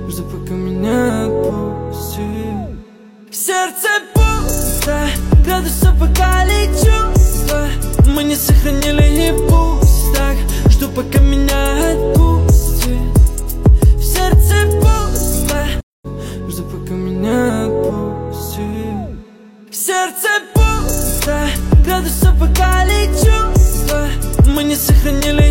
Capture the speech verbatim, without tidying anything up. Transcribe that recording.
Жду, пока меня отпустит. Сердце пусто, градусов пока лечу. Мы не сохранили и пусть так. Жду, пока меня отпустит. В сердце пусто, жду, пока меня отпустит. В сердце пусто, градусов пока лечу. Мы не сохранили